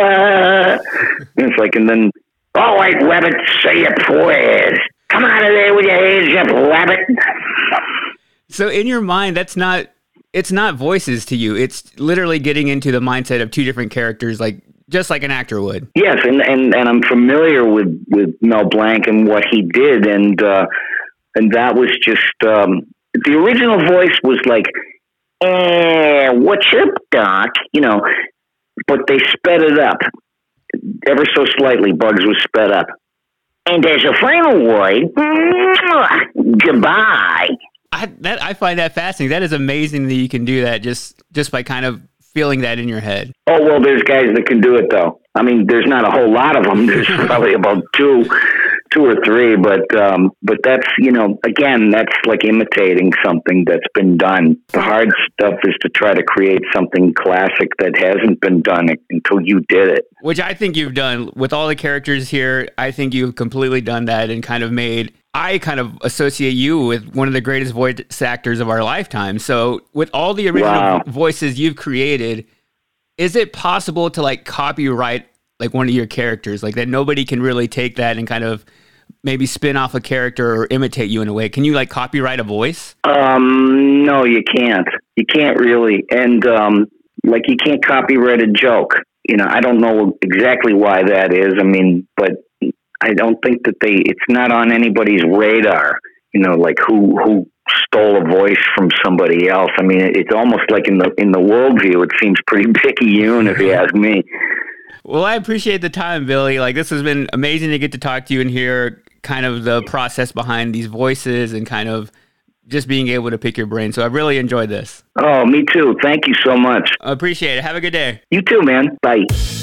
Uh, and it's like, and then, all right, rabbit, say your prayers. Come out of there with your hands up, rabbit. So in your mind, that's not it's not voices to you. It's literally getting into the mindset of two different characters, like just like an actor would. Yes, and, and, and I'm familiar with, with Mel Blanc and what he did, and uh, and that was just um, the original voice was like, "Eh, what's up, Doc?" You know, but they sped it up ever so slightly. Bugs was sped up, and as a final word, goodbye. I that I find that fascinating. That is amazing that you can do that just just by kind of feeling that in your head. Oh, well, there's guys that can do it, though. I mean, there's not a whole lot of them. There's probably about two, two or three. But um, but that's, you know, again, that's like imitating something that's been done. The hard stuff is to try to create something classic that hasn't been done until you did it. Which I think you've done with all the characters here. I think you've completely done that and kind of made... I kind of associate you with one of the greatest voice actors of our lifetime. So with all the original Wow. voices you've created, is it possible to like copyright like one of your characters, like that nobody can really take that and kind of maybe spin off a character or imitate you in a way? Can you like copyright a voice? Um, no, you can't. You can't really. And um, like you can't copyright a joke. You know, I don't know exactly why that is. I mean, but I don't think that they, it's not on anybody's radar, you know, like who, who stole a voice from somebody else. I mean, it's almost like in the, in the worldview, it seems pretty picayune if you ask me. Well, I appreciate the time, Billy. Like, this has been amazing to get to talk to you and hear kind of the process behind these voices and kind of just being able to pick your brain. So I really enjoyed this. Oh, me too. Thank you so much. I appreciate it. Have a good day. You too, man. Bye.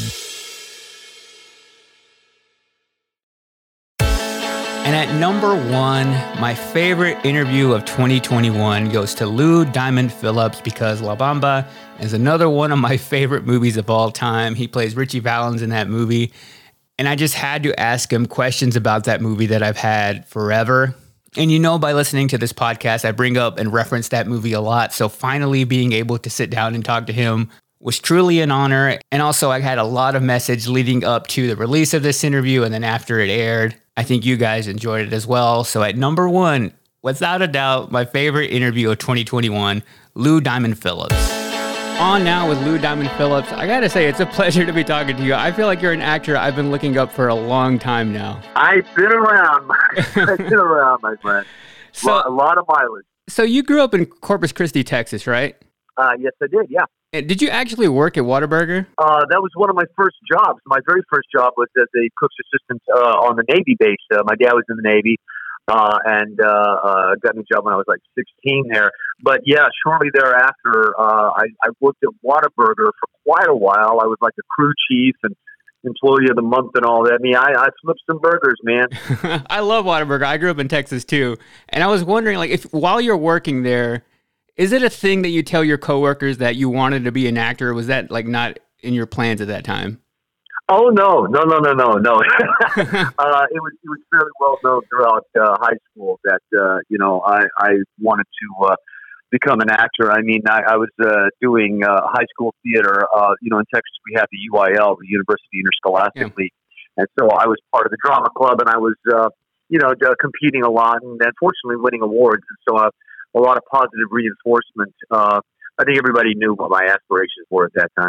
And at number one, my favorite interview of twenty twenty-one goes to Lou Diamond Phillips because La Bamba is another one of my favorite movies of all time. He plays Richie Valens in that movie. And I just had to ask him questions about that movie that I've had forever. And you know, by listening to this podcast, I bring up and reference that movie a lot. So finally being able to sit down and talk to him was truly an honor. And also I had a lot of message leading up to the release of this interview and then after it aired. I think you guys enjoyed it as well. So at number one, without a doubt, my favorite interview of twenty twenty-one, Lou Diamond Phillips. On now with Lou Diamond Phillips. I gotta say, it's a pleasure to be talking to you. I feel like you're an actor I've been looking up for a long time now. I've been around. I've been around, my friend. So, a lot of mileage. So you grew up in Corpus Christi, Texas, right? Uh, yes, I did, yeah. And did you actually work at Whataburger? Uh, that was one of my first jobs. My very first job was as a cook's assistant uh, on the Navy base. Uh, my dad was in the Navy, uh, and uh, uh, got me a job when I was like sixteen there. But yeah, shortly thereafter, uh, I, I worked at Whataburger for quite a while. I was like a crew chief and employee of the month and all that. I mean, I, I flipped some burgers, man. I love Whataburger. I grew up in Texas too. And I was wondering, like, if while you're working there, is it a thing that you tell your coworkers that you wanted to be an actor? Or was that like not in your plans at that time? Oh no, no, no, no, no, no. uh, it was it was fairly well known throughout uh, high school that uh, you know I, I wanted to uh, become an actor. I mean, I, I was uh, doing uh, high school theater. Uh, you know, in Texas we have the U I L, the University Interscholastic Yeah. League, and so I was part of the drama club, and I was uh, you know uh, competing a lot, and unfortunately winning awards. And so uh, a lot of positive reinforcement. Uh, I think everybody knew what my aspirations were at that time.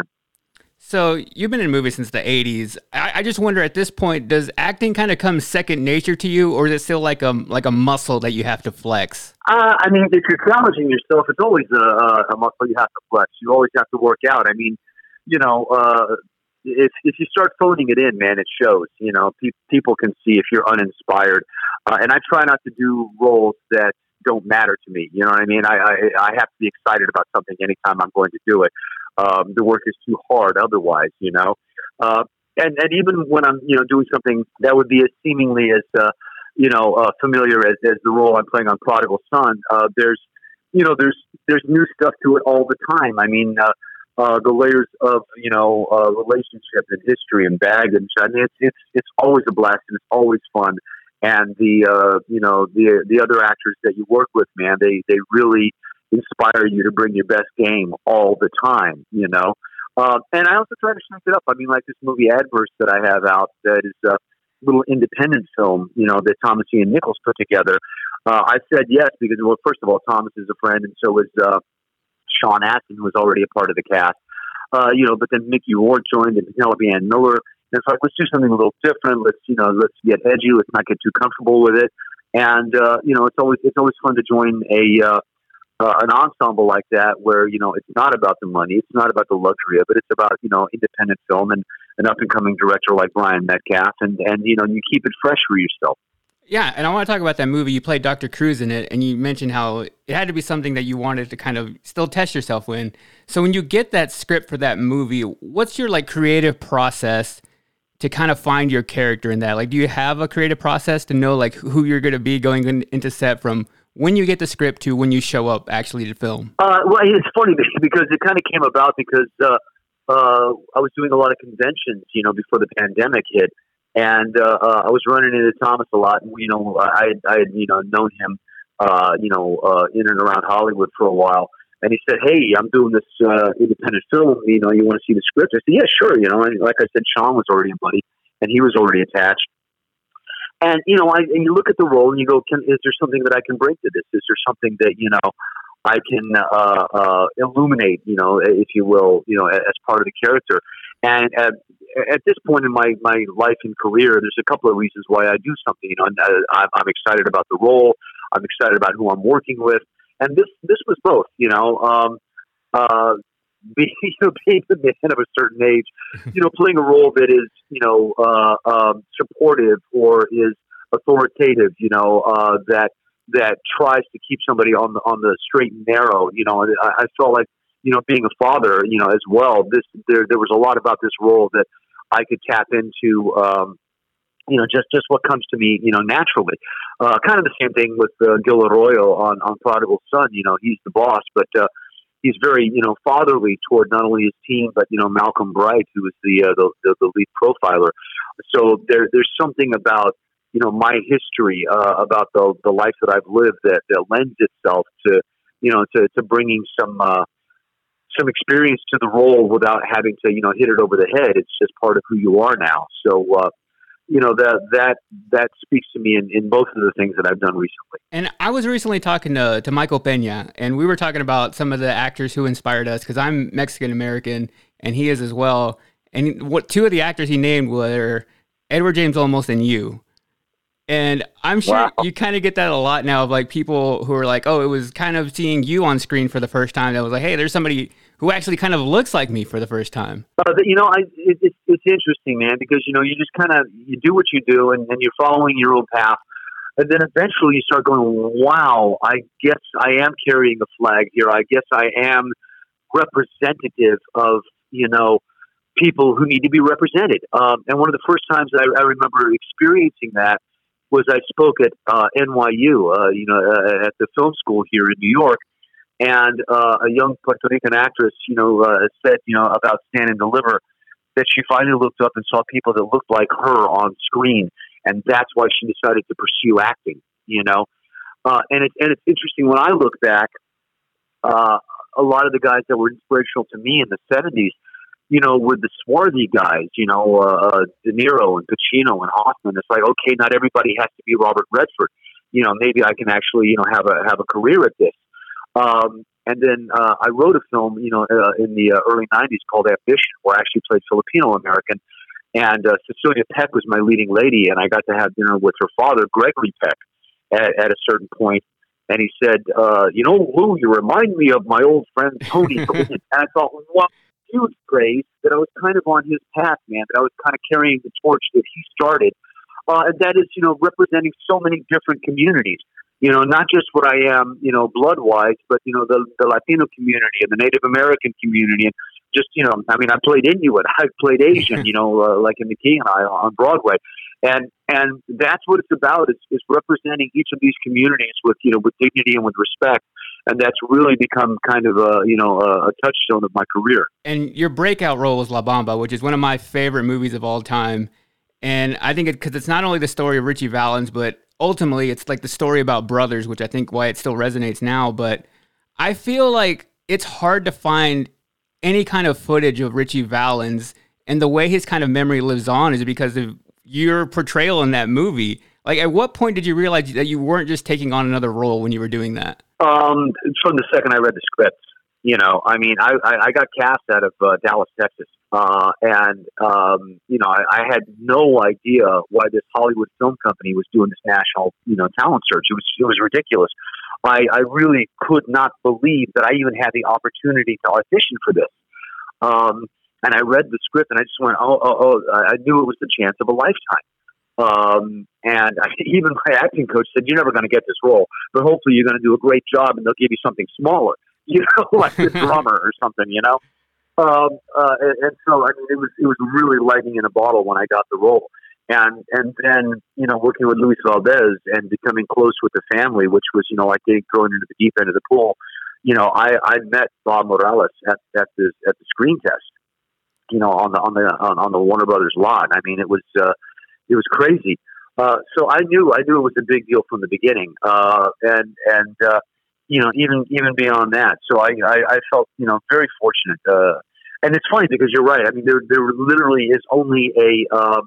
So you've been in movies since the eighties. I, I just wonder at this point, does acting kind of come second nature to you, or is it still like a like a muscle that you have to flex? Uh, I mean, if you're challenging yourself, it's always a, a muscle you have to flex. You always have to work out. I mean, you know, uh, if if you start phoning it in, man, it shows. You know, pe- people can see if you're uninspired. Uh, and I try not to do roles that don't matter to me. You know what I mean? I, I, I have to be excited about something anytime I'm going to do it. Um, the work is too hard otherwise, you know. Uh, and, and even when I'm, you know, doing something that would be as seemingly as, uh, you know, uh, familiar as, as the role I'm playing on Prodigal Son, uh, there's, you know, there's there's new stuff to it all the time. I mean, uh, uh, the layers of, you know, uh, relationship and history and baggage. I mean, it's it's it's always a blast and it's always fun. And the, uh, you know, the the other actors that you work with, man, they, they really inspire you to bring your best game all the time, you know. Uh, and I also try to shake it up. I mean, like this movie Adverse that I have out that is a little independent film, you know, that Thomas Ian Nichols put together. Uh, I said yes because, well, first of all, Thomas is a friend, and so is uh, Sean Astin, who was already a part of the cast. Uh, you know, but then Mickey Rourke joined and Penelope Ann Miller. And it's like, let's do something a little different. Let's, you know, let's get edgy. Let's not get too comfortable with it. And, uh, you know, it's always, it's always fun to join a, uh, uh, an ensemble like that where, you know, it's not about the money. It's not about the luxury of it. It's about, you know, independent film and an up and coming director like Brian Metcalf. And, and, you know, you keep it fresh for yourself. Yeah, and I want to talk about that movie. You played Doctor Cruz in it, and you mentioned how it had to be something that you wanted to kind of still test yourself in. So when you get that script for that movie, what's your like creative process to kind of find your character in that? Like, do you have a creative process to know like who you're going to be going in, into set from when you get the script to when you show up actually to film? Uh, well, it's funny because it kind of came about because uh, uh, I was doing a lot of conventions, you know, before the pandemic hit. And, uh, uh, I was running into Thomas a lot. And, you know, I, I had, you know, known him, uh, you know, uh, in and around Hollywood for a while. And he said, hey, I'm doing this, uh, independent film. You know, you want to see the script? I said, yeah, sure. You know, and like I said, Sean was already a buddy and he was already attached. And, you know, I, and you look at the role and you go, can, is there something that I can bring to this? Is there something that, you know, I can, uh, uh, illuminate, you know, if you will, you know, as part of the character. And at, at this point in my, my life and career, there's a couple of reasons why I do something. You know, I'm, I'm excited about the role. I'm excited about who I'm working with. And this, this was both, you know, um, uh, being, you know, being a man of a certain age, you know, playing a role that is, you know, uh, um, supportive or is authoritative, you know, uh, that, that tries to keep somebody on the, on the straight and narrow, you know, and I, I felt like, you know, being a father, you know, as well, this, there, there was a lot about this role that I could tap into, um, you know, just, just what comes to me, you know, naturally. Uh, kind of the same thing with uh, Gil Arroyo on, on Prodigal Son. You know, he's the boss, but uh, he's very, you know, fatherly toward not only his team, but, you know, Malcolm Bright, who is the, uh, the, the, the lead profiler. So there, there's something about, you know, my history, uh, about the, the life that I've lived that, that lends itself to, you know, to, to bringing some, uh, some experience to the role without having to, you know, hit it over the head. It's just part of who you are now. So, uh, you know, that, that, that speaks to me in, in both of the things that I've done recently. And I was recently talking to, to Michael Pena, and we were talking about some of the actors who inspired us, because I'm Mexican-American, and he is as well. And what two of the actors he named were Edward James Olmos and you. And I'm sure wow. you kind of get that a lot now of like people who are like, oh, it was kind of seeing you on screen for the first time that was like, hey, there's somebody who actually kind of looks like me for the first time. Uh, you know, I, it, it, it's interesting, man, because, you know, you just kind of, you do what you do and, and you're following your own path. And then eventually you start going, wow, I guess I am carrying a flag here. I guess I am representative of, you know, people who need to be represented. Um, and one of the first times I, I remember experiencing that was I spoke at uh, N Y U, uh, you know, uh, at the film school here in New York, and uh, a young Puerto Rican actress, you know, uh, said, you know, about Stand and Deliver, that she finally looked up and saw people that looked like her on screen, and that's why she decided to pursue acting. You know, uh, and it's and it's interesting when I look back, uh, a lot of the guys that were inspirational to me in the seventies, you know, were the swarthy guys, you know, uh, De Niro and Pacino and Hoffman. It's like, okay, not everybody has to be Robert Redford. You know, maybe I can actually, you know, have a have a career at this. Um, and then uh, I wrote a film, you know, uh, in the uh, early nineties called Ambition, where I actually played Filipino American. And uh, Cecilia Peck was my leading lady, and I got to have dinner with her father, Gregory Peck, at, at a certain point. And he said, uh, you know, Lou, you remind me of my old friend Tony. And I thought, well, huge praise that I was kind of on his path, man, that I was kind of carrying the torch that he started. Uh, and that is, you know, representing so many different communities, you know, not just what I am, you know, blood-wise, but, you know, the, the Latino community and the Native American community. And just, you know, I mean, I played Inuit, I played Asian, you know, uh, like in McKee and I on Broadway. And and that's what it's about, is, is representing each of these communities with, you know, with dignity and with respect. And that's really become kind of a, you know, a, a touchstone of my career. And your breakout role was La Bamba, which is one of my favorite movies of all time. And I think it, because it's not only the story of Richie Valens, but ultimately it's like the story about brothers, which I think why it still resonates now. But I feel like it's hard to find any kind of footage of Richie Valens, and the way his kind of memory lives on is because of your portrayal in that movie. Like, at what point did you realize that you weren't just taking on another role when you were doing that? Um, from the second I read the script, You know, I mean, I, I, I got cast out of uh, Dallas, Texas, uh, and um, you know, I, I had no idea why this Hollywood film company was doing this national, you know, talent search. It was it was ridiculous. I, I really could not believe that I even had the opportunity to audition for this. Um, and I read the script, and I just went, oh, oh, oh! I knew it was the chance of a lifetime. Um, and I, even my acting coach said, "You're never going to get this role, but hopefully you're going to do a great job, and they'll give you something smaller." You know, like the drummer or something, you know? Um, uh, and, and so, I mean, it was, it was really lightning in a bottle when I got the role. And, and then, you know, working with Luis Valdez and becoming close with the family, which was, you know, like getting thrown into the deep end of the pool. You know, I, I met Bob Morales at, at the, at the screen test, you know, on the, on the, on, on the Warner Brothers lot. I mean, it was, uh, it was crazy. Uh, so I knew, I knew it was a big deal from the beginning. Uh, and, and, uh, you know, even even beyond that. So I, I, I felt, you know, very fortunate. Uh, and it's funny because you're right. I mean, there there literally is only a uh,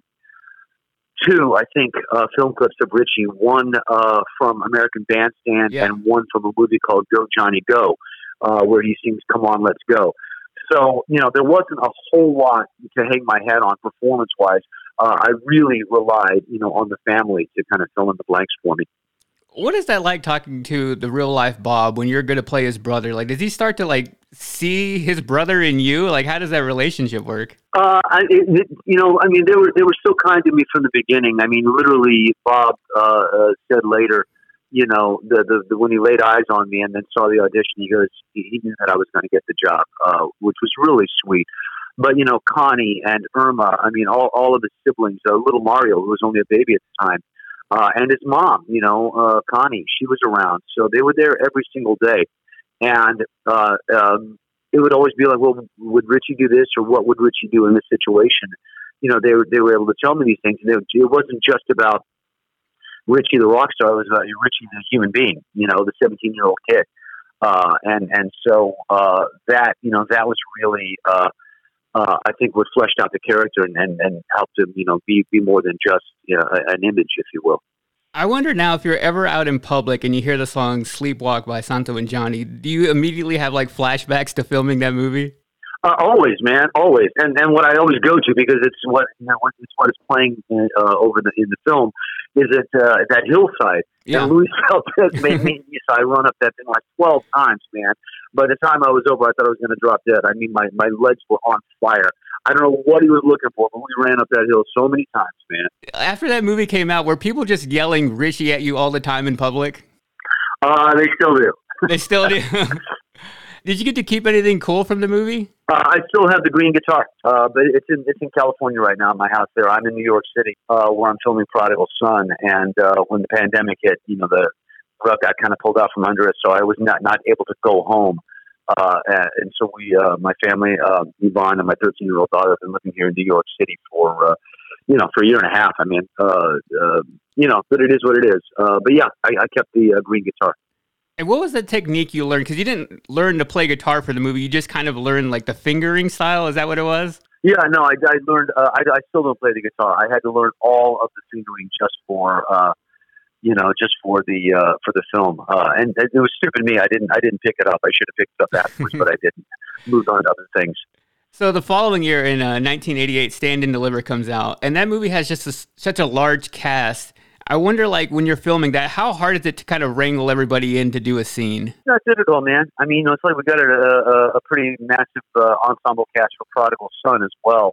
two, I think, uh, film clips of Richie. One uh, from American Bandstand, yeah. and one from a movie called Go Johnny Go, uh, where he sings "Come On, Let's Go." So you know, there wasn't a whole lot to hang my hat on performance wise. Uh, I really relied, you know, on the family to kind of fill in the blanks for me. What is that like talking to the real life Bob when you're going to play his brother? Like, does he start to like see his brother in you? Like, how does that relationship work? Uh, I, it, you know, I mean, they were they were so kind to me from the beginning. I mean, literally, Bob uh, uh, said later, you know, the, the, the when he laid eyes on me and then saw the audition, he goes, he, he knew that I was going to get the job, uh, which was really sweet. But you know, Connie and Irma, I mean, all all of his siblings, uh, little Mario, who was only a baby at the time. Uh, and his mom, you know, uh, Connie, she was around. So they were there every single day. And uh, um, it would always be like, well, would Richie do this or what would Richie do in this situation? You know, they were, they were able to tell me these things. And they, it wasn't just about Richie the rock star. It was about Richie the human being, you know, the seventeen-year-old kid. Uh, and, and so uh, that, you know, that was really, uh, uh, I think, what fleshed out the character and, and, and helped him, you know, be, be more than just, you know, an image, if you will. I wonder now, if you're ever out in public and you hear the song Sleepwalk by Santo and Johnny, do you immediately have like flashbacks to filming that movie? Uh, always, man, always. And and what I always go to, because it's what, you know, it's what is playing uh, over the, in the film, is it uh, that hillside. Yeah. And Luis Valdez made me, so I run up that thing like twelve times, man. By the time I was over, I thought I was going to drop dead. I mean, my, my legs were on fire. I don't know what he was looking for, but we ran up that hill so many times, man. After that movie came out, were people just yelling Richie at you all the time in public? Uh, they still do. They still do? Did you get to keep anything cool from the movie? Uh, I still have the green guitar, uh, but it's in it's in California right now, my house there. I'm in New York City, uh, where I'm filming Prodigal Son, and uh, when the pandemic hit, you know, the rug got kind of pulled out from under us, so I was not, not able to go home. Uh, and so we, uh, my family, uh, Yvonne and my thirteen-year-old daughter have been living here in New York City for, uh, you know, for a year and a half. I mean, uh, uh, you know, but it is what it is. Uh, but yeah, I, I kept the uh, green guitar. And what was the technique you learned? Because you didn't learn to play guitar for the movie. You just kind of learned like the fingering style. Is that what it was? Yeah, no, I, I learned, uh, I, I still don't play the guitar. I had to learn all of the fingering just for, uh, you know, just for the uh, for the film, uh, and it was stupid of me. I didn't I didn't pick it up. I should have picked it up afterwards, but I didn't. Moved on to other things. So the following year, in uh, nineteen eighty-eight, Stand and Deliver comes out, and that movie has just a, such a large cast. I wonder, like, when you're filming that, how hard is it to kind of wrangle everybody in to do a scene? It's not difficult, man. I mean, it's like we got a, a, a pretty massive uh, ensemble cast for Prodigal Son as well.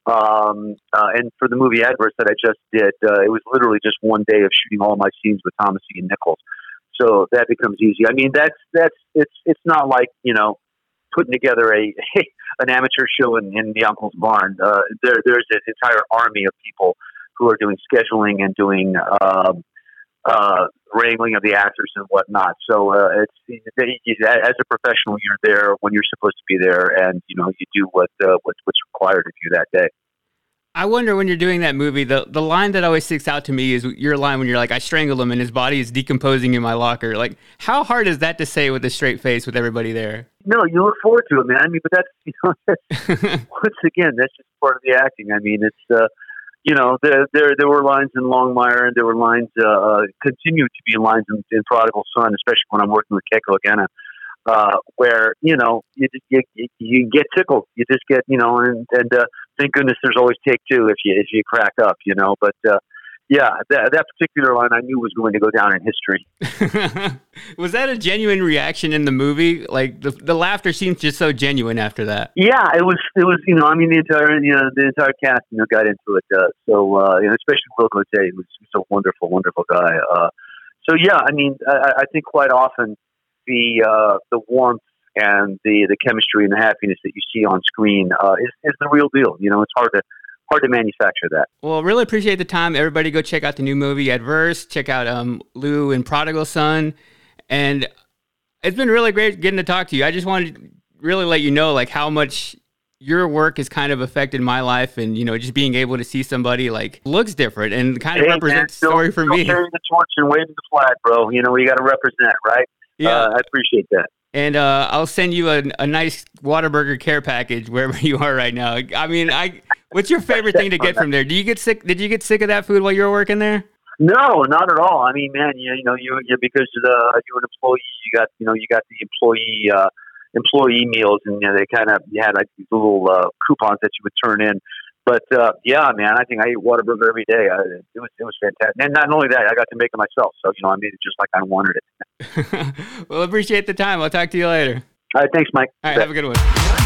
Um, uh, and for the movie Adverse that I just did, uh, it was literally just one day of shooting all my scenes with Thomas Ian Nichols. So that becomes easy. I mean, that's, that's, it's, it's not like, you know, putting together a, an amateur show in, in the uncle's barn. Uh, there, there's an entire army of people who are doing scheduling and doing, uh, uh, wrangling of the actors and whatnot. So, uh, it's, it's, as a professional, you're there when you're supposed to be there, and, you know, you do what, uh, what what's required of you that day. I wonder, when you're doing that movie, the, the line that always sticks out to me is your line when you're like, I strangled him and his body is decomposing in my locker. Like, how hard is that to say with a straight face with everybody there? No, you look forward to it, man. I mean, but that's, you know, that's, once again, that's just part of the acting. I mean, it's, uh, you know, there, there there were lines in Longmire, and there were lines, uh, uh, continue to be lines in, in Prodigal Son, especially when I'm working with Keiko Agena. uh, where, you know, you, you, you get tickled. You just get, you know, and, and uh, thank goodness there's always take two if you, if you crack up, you know, but, uh, yeah, that, that particular line I knew was going to go down in history. Was that a genuine reaction in the movie? Like the the laughter seems just so genuine after that. Yeah, it was. It was. You know, I mean, the entire you know the entire cast you know got into it. Uh, so uh, you know, especially Will Gauthier, he was, he was a wonderful, wonderful guy. Uh, so yeah, I mean, I, I think quite often the uh, the warmth and the the chemistry and the happiness that you see on screen uh, is is the real deal. You know, it's hard to. Hard to manufacture that. Well, really appreciate the time. Everybody go check out the new movie, Adverse. Check out um, Lou and Prodigal Son. And it's been really great getting to talk to you. I just wanted to really let you know like how much your work has kind of affected my life, and, you know, just being able to see somebody like looks different and kind of hey, represents the story for me. Carrying the torch and waving the flag, bro. You know, we got to represent, right? Yeah. Uh, I appreciate that. And uh, I'll send you a, a nice Whataburger care package wherever you are right now. I mean, I what's your favorite thing to get from there? Do you get sick? Did you get sick of that food while you were working there? No, not at all. I mean, man, you, you know, you, you because the, you're an employee, you got, you know, you got the employee uh, employee meals, and you know, they kind of you had like these little uh, coupons that you would turn in. But uh, yeah, man, I think I eat Whataburger every day. I, it was it was fantastic, and not only that, I got to make it myself. So you know, I made it just like I wanted it. Well, appreciate the time. I'll talk to you later. All right, thanks, Mike. All right, have a good one.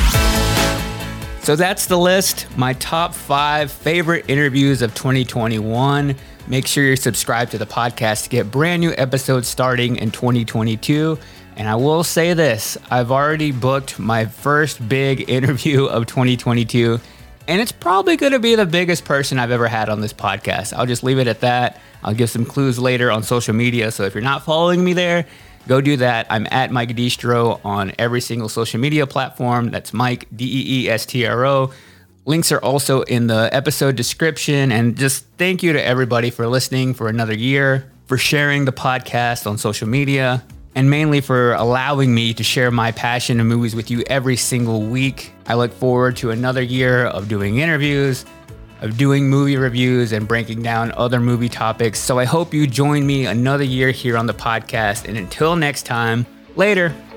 So that's the list. My top five favorite interviews of twenty twenty-one. Make sure you're subscribed to the podcast to get brand new episodes starting in twenty twenty-two. And I will say this, I've already booked my first big interview of twenty twenty-two. And it's probably going to be the biggest person I've ever had on this podcast. I'll just leave it at that. I'll give some clues later on social media. So if you're not following me there, go do that. I'm at Mike Deestro on every single social media platform. That's Mike, D E E S T R O. Links are also in the episode description. And just thank you to everybody for listening for another year, for sharing the podcast on social media, and mainly for allowing me to share my passion in movies with you every single week. I look forward to another year of doing interviews, of doing movie reviews, and breaking down other movie topics. So I hope you join me another year here on the podcast. And until next time, later.